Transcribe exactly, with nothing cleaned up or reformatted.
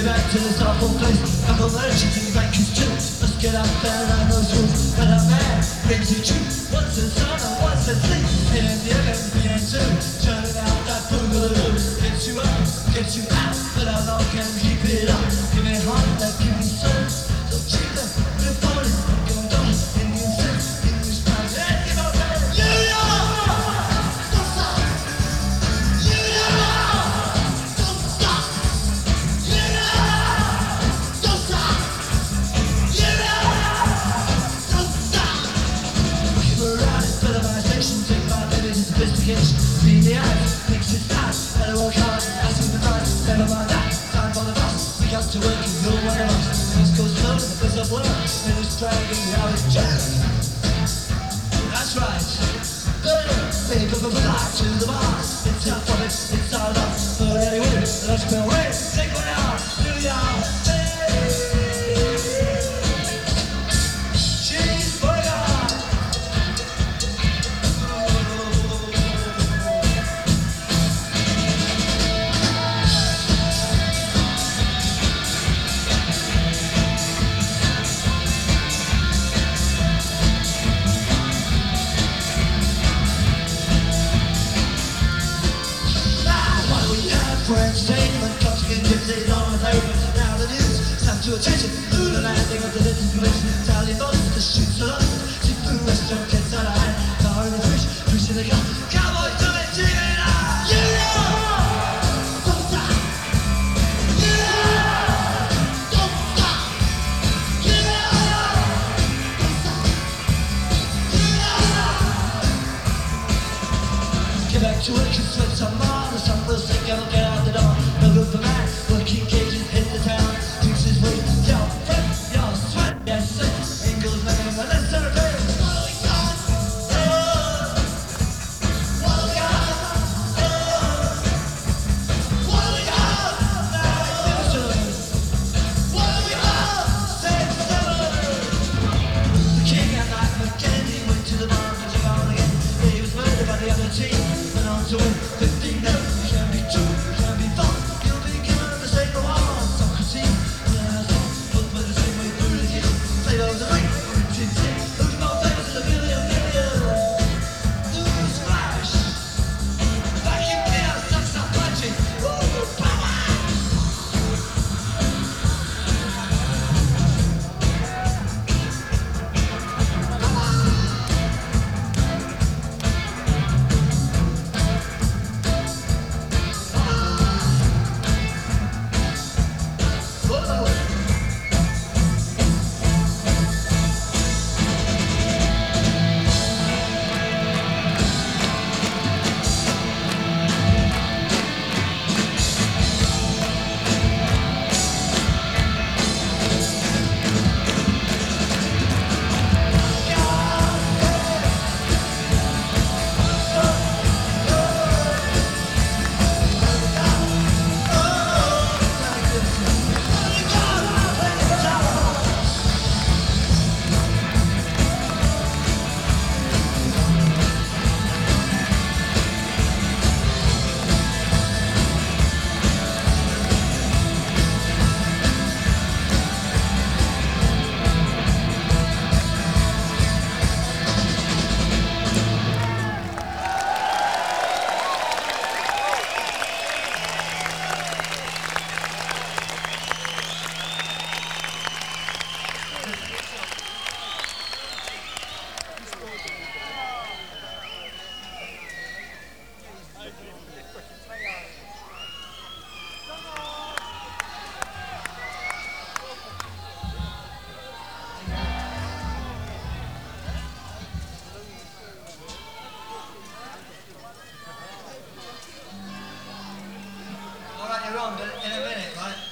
get back to this awful place. I'm allergic to like you too. Let's get out there and those rules. But I'm mad, crazy true. What's the sun and what's the sleep? And in the end, the answer. Turning out that boogaloo. Gets you up, gets you out. But how long can we keep it up? Give me heart, that give me soul. So cheap that we're falling. Going down in the insect. In this time, let's get out there. You know! Don't stop! You know! Don't stop! You know! Don't stop! You know! Don't stop! Keep around it, better my section. Take my ladies into investigation. Be in the eyes, makes it hot. Better work hard, I see the price. Never mind that, time for the bus. We got to work and no one else. Things go slow, the place of work. And it's dragging out its jack. That's right. Think of a fly to the boss. It's tough on it, it's all up. But anyway, let's go away. Take one out, New York. Cheeseburger. For entertainment, cops can get it on the pavement. Now the news, snap to attention. Ooh, the landing of the disinformation. Italian boats, the shoots are lost. Seafood restaurant gets out of hand. Car in the fish, fish in the gun. Cowboys do it, G M I. You know! Don't stop! You know! Don't stop! You know! Don't stop! You know! Get back to work and sweat some more. The sun will sink, I will get out the door. No good for man, working cages hit the town. Dukes his way, yo, fret, yo, sweat, yes, six. Angles, man, but let's celebrate. What do we got? Oh, what do we got? Oh, what do we got? Magnificent. What do we got? Six, seven. The king and Knight McKennedy went to the bar and took on again. He was murdered by the other team. Went on to win fifteen no. Can't be true, can't be false. You'll be given the same reward. Socrates, yeah, so look for the same way through the years. Plato's a ring, who's more famous than a million million? News flash. Vacuum cleaner, sucks up punching. Woo, power! Alright, you're on, but in a minute, right?